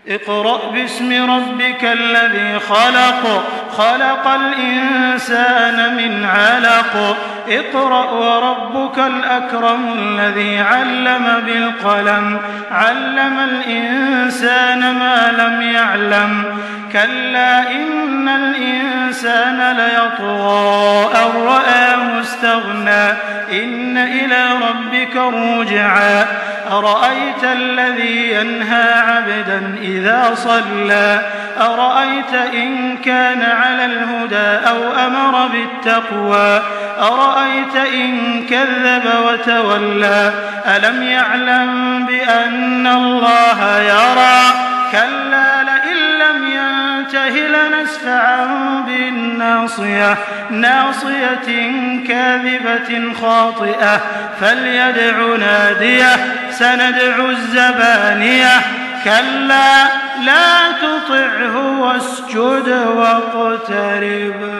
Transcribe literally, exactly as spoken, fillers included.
اقرأ باسم ربك الذي خلق خلق الإنسان من علق اقرأ وربك الأكرم الذي علم بالقلم علم الإنسان ما لم يعلم كلا إن الإنسان ليطغى أن رآه استغنى إن إلى ربك رجعا أرأيت الذي ينهى عبدا إذا صلى أرأيت إن كان على الهدى أو أمر بالتقوى أرأيت إن كذب وتولى ألم يعلم بأن الله يرى كلا لئن لم ينته لنسفعا بالناصية ناصية كاذبة خاطئة فليدع ناديه سندع الزبانية كلا لا تطعه واسجد واقترب.